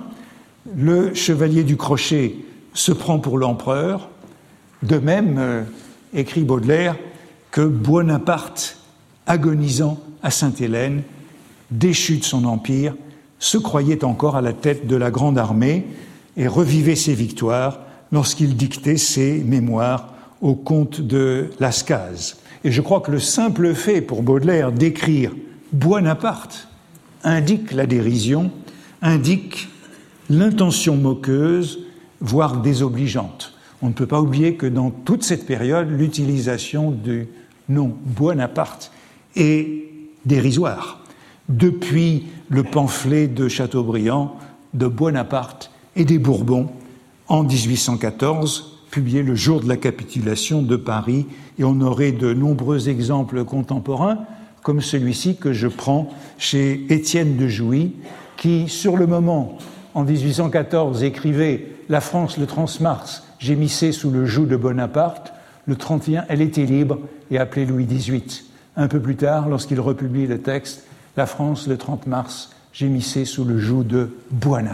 le chevalier du crochet se prend pour l'empereur. De même, écrit Baudelaire, que Buonaparte, agonisant à Sainte-Hélène, déchu de son empire, se croyait encore à la tête de la grande armée et revivait ses victoires lorsqu'il dictait ses mémoires au comte de Lascaz. Et je crois que le simple fait pour Baudelaire d'écrire Buonaparte indique la dérision, indique l'intention moqueuse, voire désobligeante. On ne peut pas oublier que dans toute cette période, l'utilisation du nom Buonaparte est dérisoire. Depuis le pamphlet de Chateaubriand de Buonaparte et des Bourbons en 1814, publié le jour de la capitulation de Paris, et on aurait de nombreux exemples contemporains, comme celui-ci que je prends chez Étienne de Jouy, qui, sur le moment, en 1814, écrivait « La France, le 30 mars, gémissait sous le joug de Bonaparte », le 31, elle était libre et appelait Louis XVIII. Un peu plus tard, lorsqu'il republie le texte, « La France, le 30 mars, gémissait sous le joug de Buonaparte ».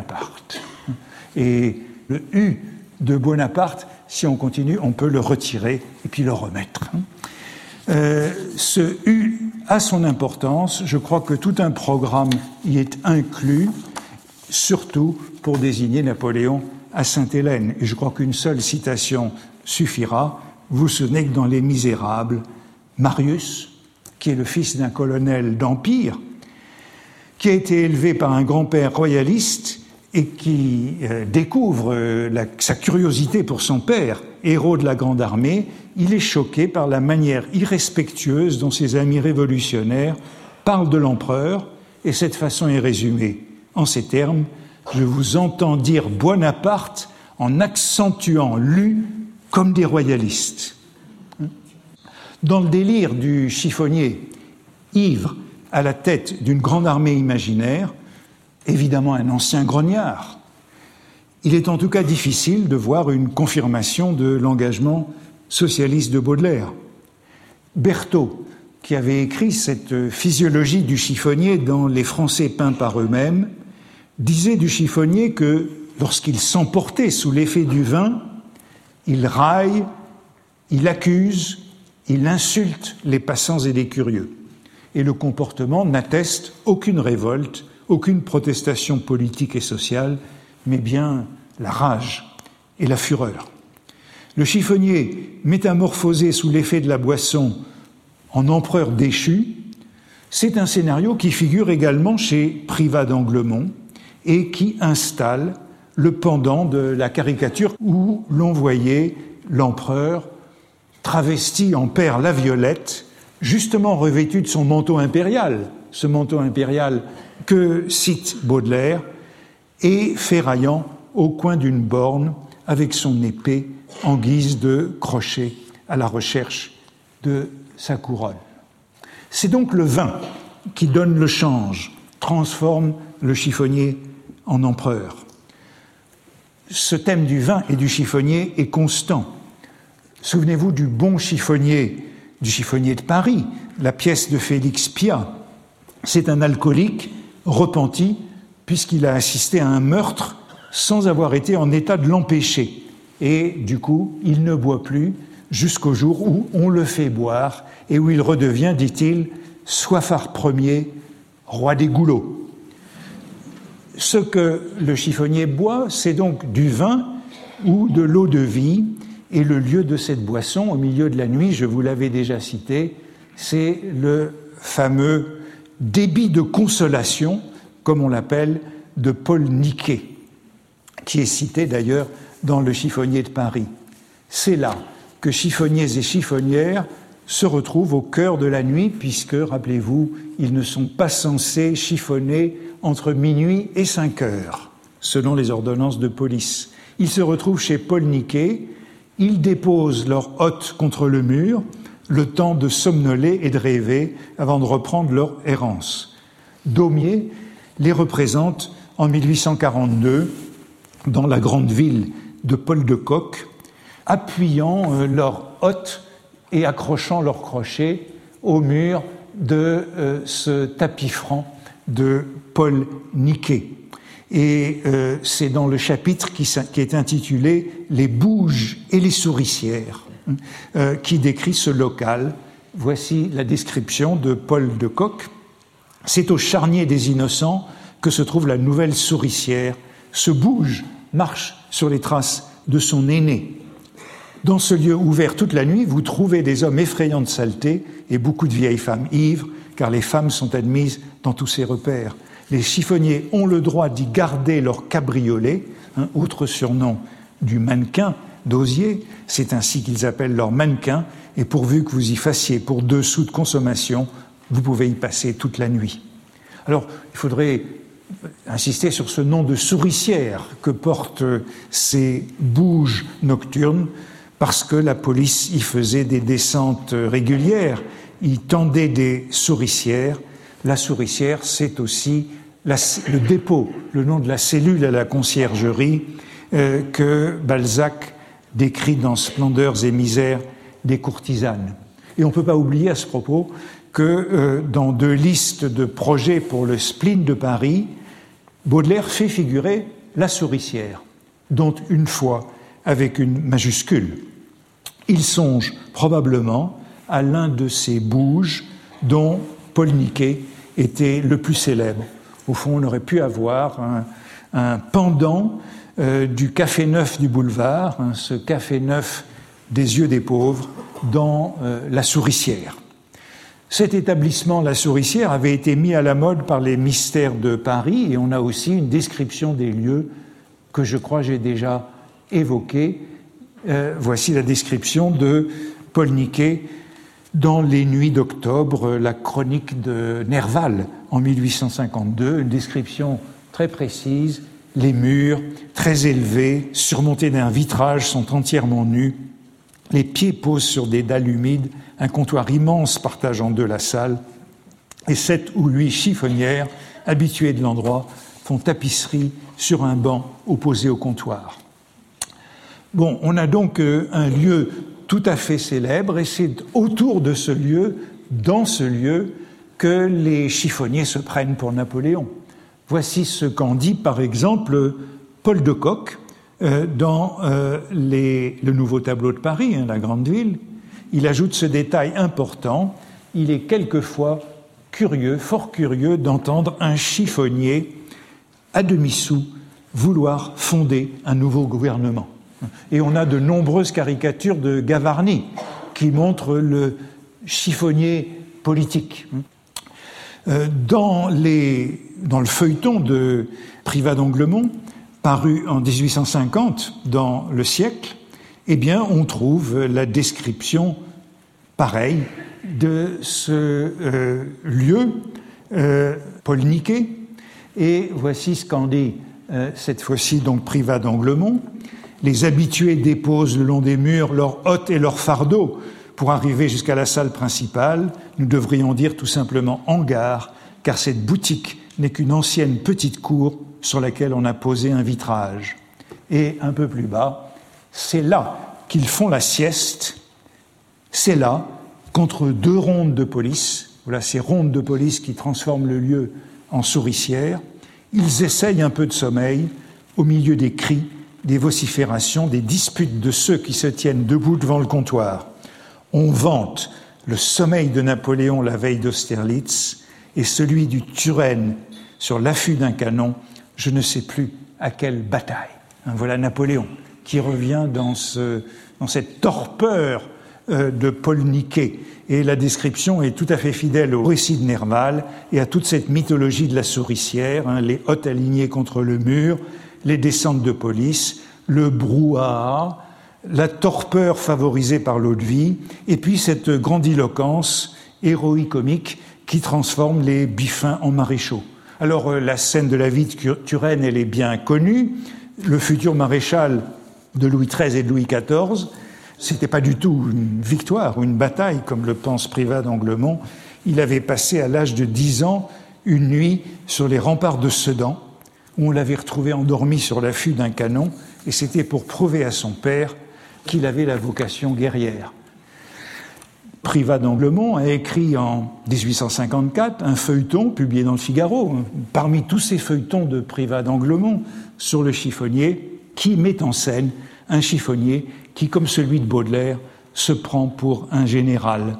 Et le « U » de Bonaparte, si on continue, on peut le retirer et puis le remettre. Ce « U » a son importance. Je crois que tout un programme y est inclus, surtout pour désigner Napoléon à Sainte-Hélène. Et je crois qu'une seule citation suffira. Vous vous souvenez que dans Les Misérables, Marius, qui est le fils d'un colonel d'Empire, qui a été élevé par un grand-père royaliste et qui découvre sa curiosité pour son père, héros de la Grande Armée, il est choqué par la manière irrespectueuse dont ses amis révolutionnaires parlent de l'empereur, et cette façon est résumée en ces termes: « Je vous entends dire Buonaparte en accentuant l'U comme des royalistes. » Dans le délire du chiffonnier ivre à la tête d'une grande armée imaginaire, évidemment un ancien grognard, il est en tout cas difficile de voir une confirmation de l'engagement socialiste de Baudelaire. Berthaud, qui avait écrit cette physiologie du chiffonnier dans Les Français peints par eux-mêmes, disait du chiffonnier que, lorsqu'il s'emportait sous l'effet du vin, il raille, il accuse, il insulte les passants et les curieux. Et le comportement n'atteste aucune révolte, aucune protestation politique et sociale, mais bien la rage et la fureur. Le chiffonnier, métamorphosé sous l'effet de la boisson en empereur déchu, c'est un scénario qui figure également chez Privat d'Anglemont et qui installe le pendant de la caricature où l'on voyait l'empereur travesti en Père la Violette, justement revêtu de son manteau impérial, ce manteau impérial que cite Baudelaire, et ferraillant au coin d'une borne avec son épée en guise de crochet à la recherche de sa couronne. C'est donc le vin qui donne le change, transforme le chiffonnier en empereur. Ce thème du vin et du chiffonnier est constant. Souvenez-vous du bon chiffonnier, du chiffonnier de Paris, la pièce de Félix Pyat. C'est un alcoolique repenti puisqu'il a assisté à un meurtre sans avoir été en état de l'empêcher. Et du coup, il ne boit plus jusqu'au jour où on le fait boire et où il redevient, dit-il, Soifard Ier, roi des goulots. Ce que le chiffonnier boit, c'est donc du vin ou de l'eau de vie, et le lieu de cette boisson, au milieu de la nuit, je vous l'avais déjà cité, c'est le fameux débit de consolation, comme on l'appelle, de Paul Niquet, qui est cité d'ailleurs dans Le chiffonnier de Paris. C'est là que chiffonniers et chiffonnières se retrouvent au cœur de la nuit, puisque, rappelez-vous, ils ne sont pas censés chiffonner entre minuit et 5 heures, selon les ordonnances de police. Ils se retrouvent chez Paul Niquet, ils déposent leur hotte contre le mur, le temps de somnoler et de rêver avant de reprendre leur errance. Daumier les représente en 1842 dans la grande ville de Paul de Kock, appuyant leur hotte et accrochant leur crochet au mur de ce tapis franc de Paul Niquet. Et c'est dans le chapitre qui est intitulé « Les bouges et les souricières » qui décrit ce local. Voici la description de Paul de Kock. « C'est au charnier des innocents que se trouve la nouvelle souricière. Ce bouge marche sur les traces de son aîné. Dans ce lieu ouvert toute la nuit, vous trouvez des hommes effrayants de saleté et beaucoup de vieilles femmes ivres, car les femmes sont admises dans tous ces repères. Les chiffonniers ont le droit d'y garder leur cabriolet, autre surnom du mannequin d'osier, c'est ainsi qu'ils appellent leur mannequin, et pourvu que vous y fassiez pour 2 sous de consommation, vous pouvez y passer toute la nuit. Alors, il faudrait insister sur ce nom de souricière que portent ces bouges nocturnes, parce que la police y faisait des descentes régulières, y tendait des souricières. La souricière, c'est aussi le dépôt, le nom de la cellule à la conciergerie que Balzac décrit dans Splendeurs et misères des courtisanes. Et on ne peut pas oublier à ce propos que dans 2 listes de projets pour le spleen de Paris, Baudelaire fait figurer la souricière, dont une fois avec une majuscule. Il songe probablement à l'un de ces bouges dont Paul Niquet était le plus célèbre. Au fond, on aurait pu avoir un pendant du Café Neuf du boulevard, ce Café Neuf des yeux des pauvres, dans la souricière. Cet établissement, la souricière, avait été mis à la mode par les mystères de Paris, et on a aussi une description des lieux que je crois j'ai déjà évoquée. Voici la description de Paul Niquet dans Les Nuits d'octobre, la chronique de Nerval en 1852, une description très précise. Les murs, très élevés, surmontés d'un vitrage, sont entièrement nus. Les pieds posent sur des dalles humides, un comptoir immense partage en 2 la salle, et 7 ou 8 chiffonnières, habituées de l'endroit, font tapisserie sur un banc opposé au comptoir. Bon, on a donc un lieu tout à fait célèbre, et c'est autour de ce lieu, dans ce lieu, que les chiffonniers se prennent pour Napoléon. Voici ce qu'en dit, par exemple, Paul de Kock dans le Nouveau Tableau de Paris, la grande ville. Il ajoute ce détail important: il est quelquefois curieux, fort curieux, d'entendre un chiffonnier à demi-sou vouloir fonder un nouveau gouvernement. Et on a de nombreuses caricatures de Gavarni qui montrent le chiffonnier politique. Dans le feuilleton de Privat d'Anglemont, paru en 1850 dans Le Siècle, eh bien, on trouve la description pareille de ce lieu, Paul Niquet. Et voici ce qu'en dit cette fois-ci donc Privat d'Anglemont. Les habitués déposent le long des murs leurs hottes et leurs fardeaux pour arriver jusqu'à la salle principale. Nous devrions dire tout simplement hangar, car cette boutique n'est qu'une ancienne petite cour sur laquelle on a posé un vitrage. Et un peu plus bas, c'est là qu'ils font la sieste, c'est là, contre 2 rondes de police, voilà ces rondes de police qui transforment le lieu en souricière, ils essayent un peu de sommeil au milieu des cris, des vociférations, des disputes de ceux qui se tiennent debout devant le comptoir. On vante le sommeil de Napoléon la veille d'Austerlitz et celui du Turenne sur l'affût d'un canon, je ne sais plus à quelle bataille. Voilà Napoléon qui revient dans cette torpeur de Paul Niquet. Et la description est tout à fait fidèle au récit de Nerval et à toute cette mythologie de la souricière, les hottes alignées contre le mur, les descentes de police, le brouhaha, la torpeur favorisée par l'eau-de-vie, et puis cette grandiloquence héroïque-comique qui transforme les biffins en maréchaux. Alors la scène de la vie de Turenne, elle est bien connue. Le futur maréchal de Louis XIII et de Louis XIV, c'était pas du tout une victoire ou une bataille, comme le pense Privat d'Anglemont. Il avait passé à l'âge de 10 ans une nuit sur les remparts de Sedan, où on l'avait retrouvé endormi sur l'affût d'un canon, et c'était pour prouver à son père qu'il avait la vocation guerrière. Privat d'Anglemont a écrit en 1854 un feuilleton publié dans le Figaro, parmi tous ces feuilletons de Privat d'Anglemont sur le chiffonnier, qui met en scène un chiffonnier qui, comme celui de Baudelaire, se prend pour un général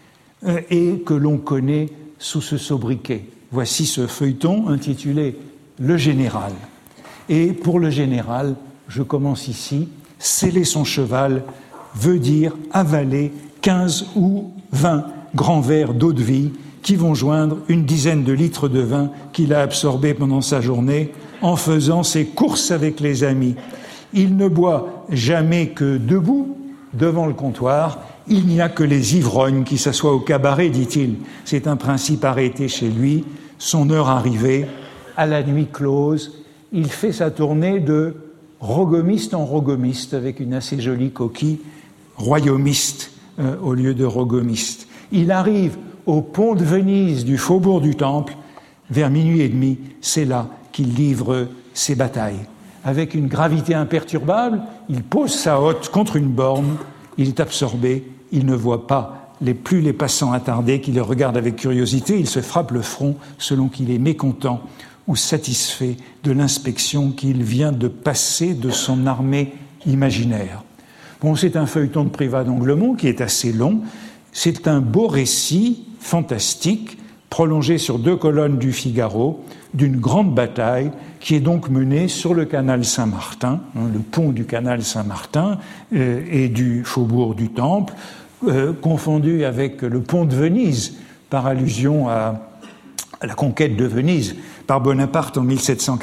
et que l'on connaît sous ce sobriquet. Voici ce feuilleton intitulé « Le général ». Et pour le général, je commence ici, « Sceller son cheval veut dire avaler 15 ou 20 grands verres d'eau-de-vie qui vont joindre une dizaine de litres de vin qu'il a absorbé pendant sa journée en faisant ses courses avec les amis. Il ne boit jamais que debout, devant le comptoir. Il n'y a que les ivrognes qui s'assoient au cabaret, dit-il. C'est un principe arrêté chez lui. Son heure arrivée, à la nuit close, il fait sa tournée de rogomiste en rogomiste, avec une assez jolie coquille, royomiste au lieu de rogomiste. Il arrive au pont de Venise du faubourg du Temple, vers minuit et demi, c'est là qu'il livre ses batailles. Avec une gravité imperturbable, il pose sa hotte contre une borne, il est absorbé, il ne voit pas plus les passants attardés qui le regardent avec curiosité, il se frappe le front selon qu'il est mécontent ou satisfait de l'inspection qu'il vient de passer de son armée imaginaire. Bon, c'est un feuilleton de Privat d'Anglemont qui est assez long, c'est un beau récit fantastique, prolongé sur 2 colonnes du Figaro, d'une grande bataille qui est donc menée sur le canal Saint-Martin, le pont du canal Saint-Martin et du faubourg du Temple, confondu avec le pont de Venise, par allusion à la conquête de Venise par Bonaparte en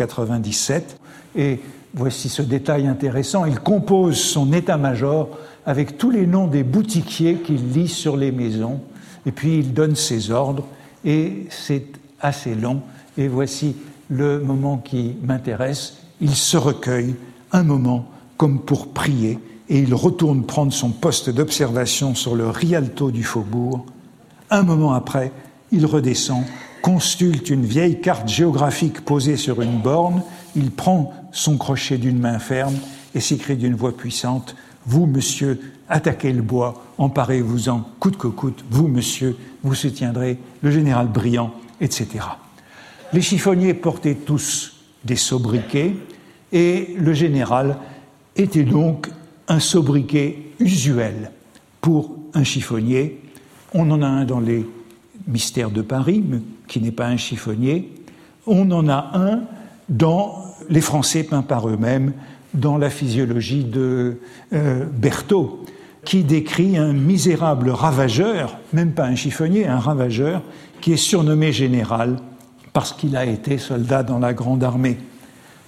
1797. Et voici ce détail intéressant, il compose son état-major avec tous les noms des boutiquiers qu'il lit sur les maisons, et puis il donne ses ordres, et c'est assez long. Et voici le moment qui m'intéresse. Il se recueille un moment comme pour prier et il retourne prendre son poste d'observation sur le Rialto du faubourg. Un moment après, il redescend, consulte une vieille carte géographique posée sur une borne, il prend son crochet d'une main ferme et s'écrie d'une voix puissante « Vous, monsieur, attaquez le bois, emparez-vous-en coûte que coûte, vous, monsieur, vous soutiendrez le général Briand, etc. » Les chiffonniers portaient tous des sobriquets et le général était donc un sobriquet usuel pour un chiffonnier. On en a un dans les Mystères de Paris, mais qui n'est pas un chiffonnier. On en a un dans Les Français peints par eux-mêmes, dans la physiologie de Berthaud, qui décrit un misérable ravageur, même pas un chiffonnier, un ravageur, qui est surnommé général parce qu'il a été soldat dans la Grande Armée.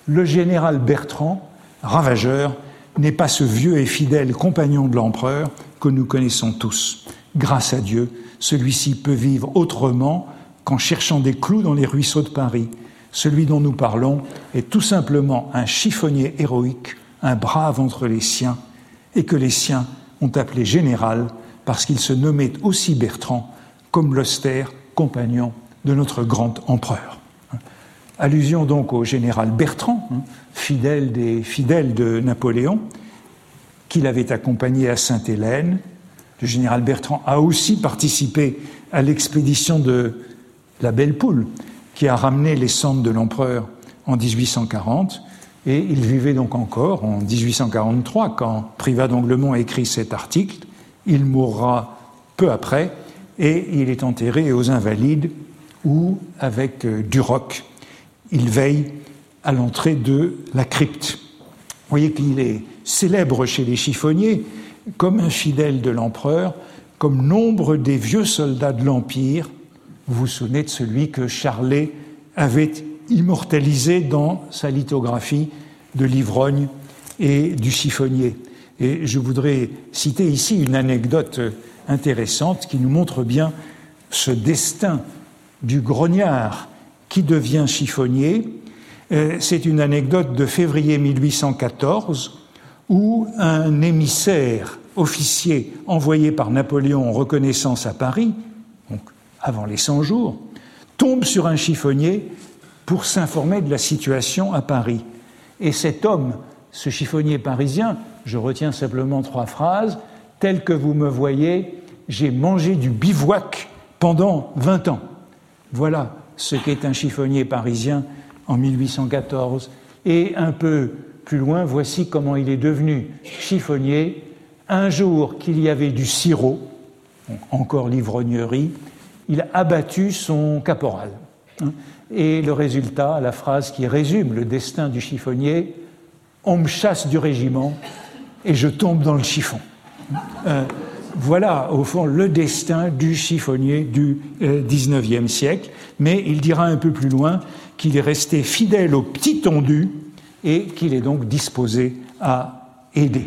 le général Bertrand, ravageur, n'est pas ce vieux et fidèle compagnon de l'empereur que nous connaissons tous. Grâce à Dieu, celui-ci peut vivre autrement qu'en cherchant des clous dans les ruisseaux de Paris. Celui dont nous parlons est tout simplement un chiffonnier héroïque, un brave entre les siens, et que les siens ont appelé général parce qu'il se nommait aussi Bertrand, comme l'austère compagnon de notre grand empereur. Allusion donc au général Bertrand, fidèle de Napoléon, qu'il avait accompagné à Sainte-Hélène. Le général Bertrand a aussi participé à l'expédition de la Belle Poule, qui a ramené les cendres de l'empereur en 1840, et il vivait donc encore en 1843 quand Privat d'Anglemont écrit cet article. Il mourra peu après et il est enterré aux Invalides où, avec Duroc, il veille à l'entrée de la crypte. Vous voyez qu'il est célèbre chez les chiffonniers comme un fidèle de l'empereur, comme nombre des vieux soldats de l'Empire. Vous vous souvenez de celui que Charlet avait immortalisé dans sa lithographie de l'ivrogne et du chiffonnier. Et je voudrais citer ici une anecdote intéressante qui nous montre bien ce destin du grognard qui devient chiffonnier. C'est une anecdote de février 1814 où un émissaire officier envoyé par Napoléon en reconnaissance à Paris, donc avant les 100 jours, tombe sur un chiffonnier pour s'informer de la situation à Paris. Et cet homme, ce chiffonnier parisien, je retiens simplement 3 phrases, « Tel que vous me voyez, j'ai mangé du bivouac pendant 20 ans. » Voilà ce qu'est un chiffonnier parisien en 1814. Et un peu plus loin, voici comment il est devenu chiffonnier. Un jour qu'il y avait du sirop, donc encore l'ivrognerie, il a abattu son caporal. Et le résultat, la phrase qui résume le destin du chiffonnier, « On me chasse du régiment et je tombe dans le chiffon ». Voilà, au fond, le destin du chiffonnier du XIXe siècle. Mais il dira un peu plus loin qu'il est resté fidèle au petit tondu et qu'il est donc disposé à aider.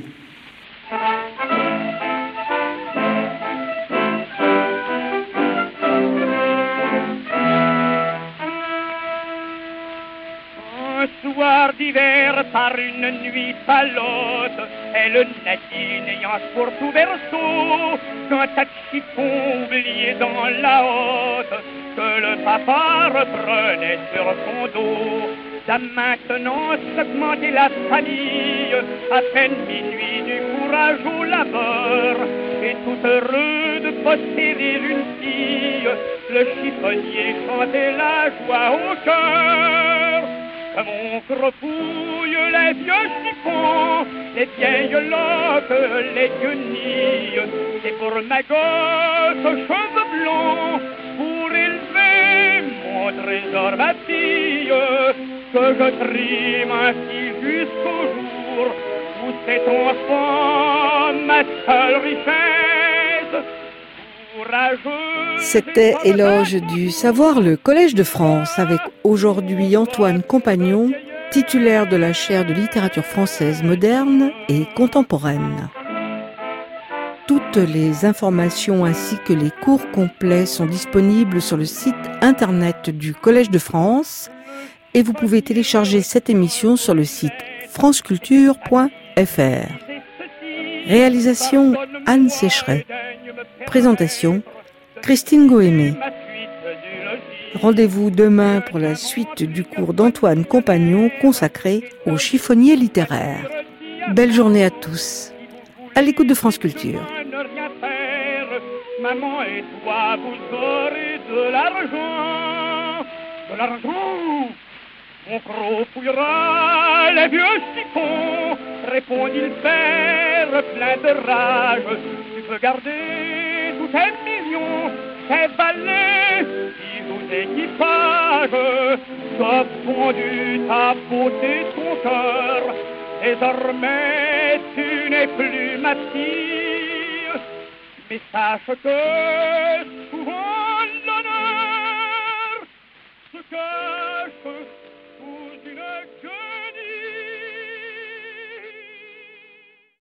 Soir d'hiver par une nuit palote, elle naquit n'ayant pour tout berceau qu'un tas de chiffons oubliés dans la hotte que le papa reprenait sur son dos. Ça maintenant s'augmentait la famille, à peine minuit du courage au labeur, et tout heureux de posséder une fille, le chiffonnier chantait la joie au cœur. Comme on crepouille les vieux chiffons, les vieilles loques, les guenilles, c'est pour ma gosse aux cheveux blonds, pour élever mon trésor, ma fille, que je trime ainsi jusqu'au jour où cet enfant, ma seule richesse, courageuse. C'était Éloge du savoir, le Collège de France, avec aujourd'hui Antoine Compagnon, titulaire de la chaire de littérature française moderne et contemporaine. Toutes les informations ainsi que les cours complets sont disponibles sur le site internet du Collège de France et vous pouvez télécharger cette émission sur le site franceculture.fr. Réalisation Anne Sécheret. Présentation Christine Goémé. Rendez-vous demain pour la suite du cours d'Antoine Compagnon consacré aux chiffonniers littéraires. Belle journée à tous. À l'écoute de France Culture. Maman et toi, vous aurez de l'argent. De l'argent. On crofouillera les vieux chiffons, répondit le père plein de rage. Tu peux garder tous tes millions, tes valets, bijoux d'équipage. T'as fondu ta beauté, ton cœur. Désormais, tu n'es plus ma fille. Mais sache que souvent l'honneur, ce que